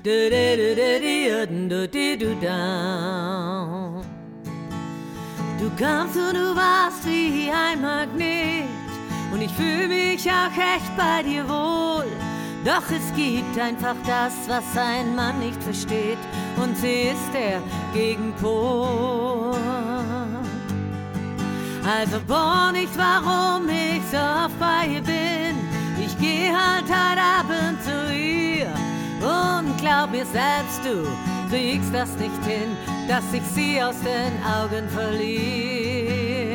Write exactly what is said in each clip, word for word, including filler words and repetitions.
Du kamst und du warst wie ein Magnet und ich fühle mich auch echt bei dir wohl. Doch es gibt einfach das, was ein Mann nicht versteht, und sie ist der Gegenpol. Also bohr nicht, warum ich so oft bei ihr bin. Ich geh halt halt ab und zu ihr und glaub mir selbst, du kriegst das nicht hin, dass ich sie aus den Augen verliere.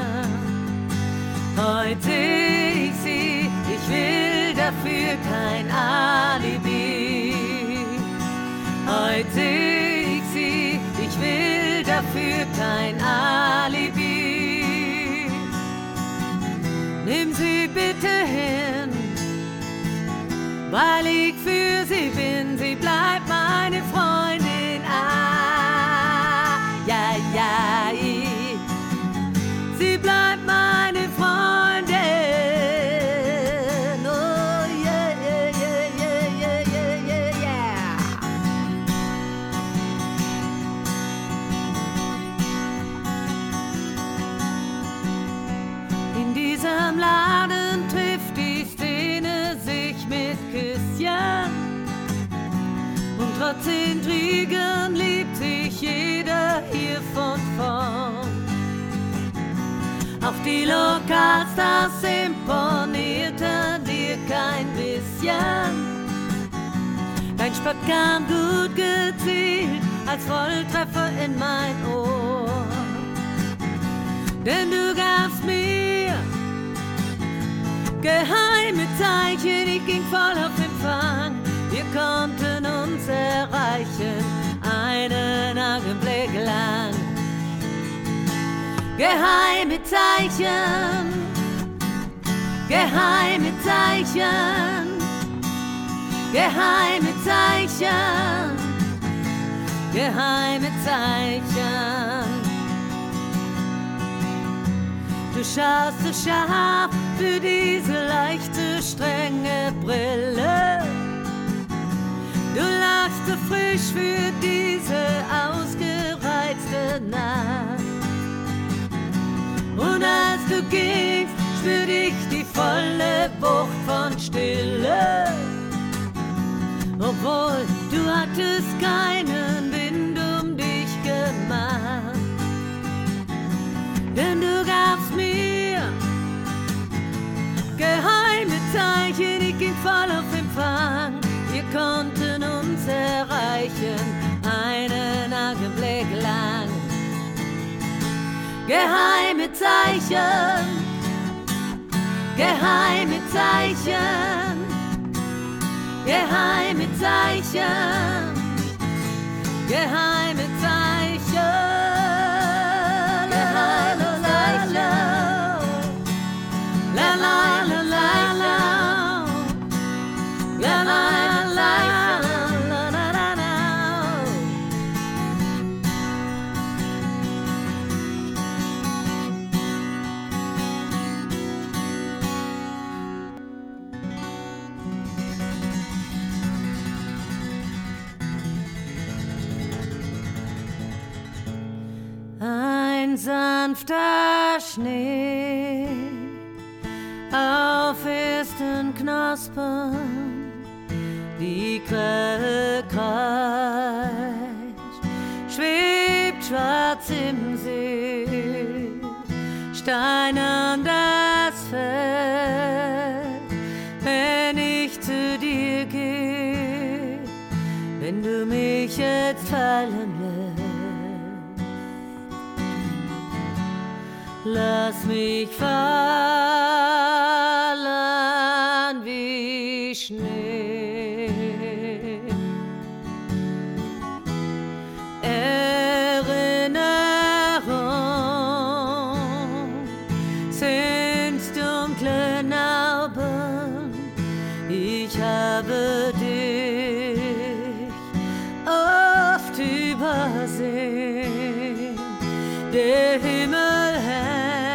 Heute seh ich sie, ich will dafür kein Alibi. Heute seh ich sie, ich will dafür kein Alibi. Nimm sie bitte hin, weil ich für sie bin, sie bleibt meine Freundin. Ah, ja, ja, sie bleibt meine Freundin. Oh, yeah, yeah, yeah, yeah, yeah, yeah, yeah. In diesem Laden trifft die Szene sich mit Küsschen, und trotz Intrigen liebt sich jeder hier von vorn. Auch die Lokalstars imponierten dir kein bisschen. Dein Spott kam gut gezielt als Volltreffer in mein Ohr. Denn du gabst mir geheime Zeichen, ich ging voll auf Empfang. Wir konnten uns erreichen, einen Augenblick lang. Geheime Zeichen, geheime Zeichen, geheime Zeichen, geheime Zeichen. Du schaust so scharf für diese leichte, strenge Brille. Du lachst so frisch für diese ausgereizte Nacht. Und als du gingst, spürte ich die volle Wucht von Stille. Obwohl du hattest keinen Wind um dich gemacht. Denn du gabst mir geheime Zeichen, ich ging voll auf Empfang. Wir konnten uns erreichen, einen Augenblick lang. Geheime Zeichen, geheime Zeichen, geheime Zeichen, geheime Zeichen. La la la la la, la la la la la la la. Ein sanfter Schnee auf ersten Knospen, die Quelle kreischt, schwebt schwarz im See, steinern das Feld, wenn ich zu dir gehe, wenn du mich jetzt fallen lässt. Lass mich fallen wie Schnee. Erinnerung sind dunkle Narben. Ich habe dich oft übersehen. Der Himmel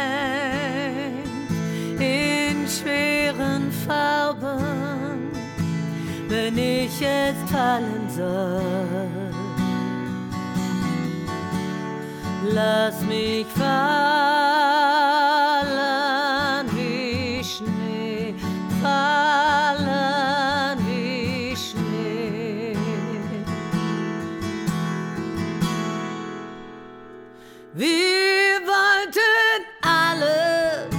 hängt in schweren Farben wenn ich jetzt fallen soll. Lass mich fallen wie Schnee, fallen wie Schnee. Wir wollten alles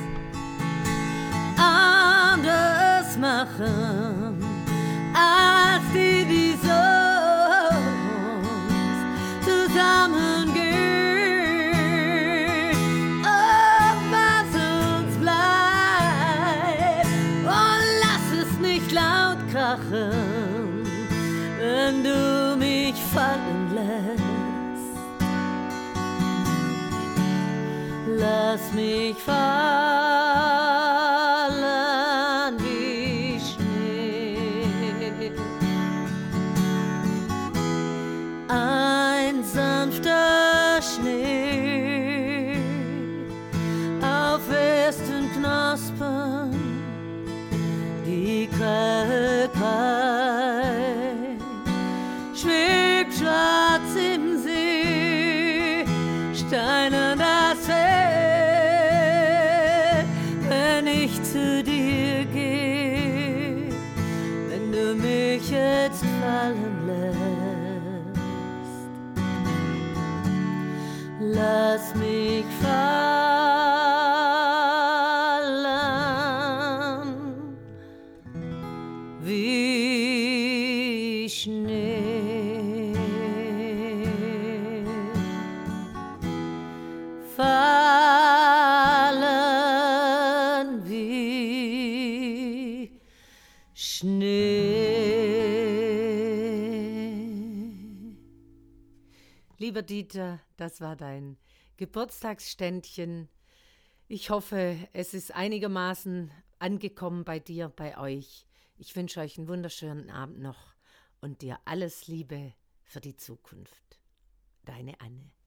anders machen, als die, die sonst zusammengehen. Oh, was uns bleibt, oh, lass es nicht laut krachen, wenn du mich fallen lässt. Lass mich fallen wie Schnee. Ein sanfter Schnee auf festen Knospen, die Krähe schwebt schwarz im See, Steine das Feld, wenn ich zu dir gehe, wenn du mich jetzt fallen lässt. Lass mich fallen wie Schnee. Fallen wie Schnee. Lieber Dieter, das war dein Geburtstagsständchen. Ich hoffe, es ist einigermaßen angekommen bei dir, bei euch. Ich wünsche euch einen wunderschönen Abend noch und dir alles Liebe für die Zukunft. Deine Anne.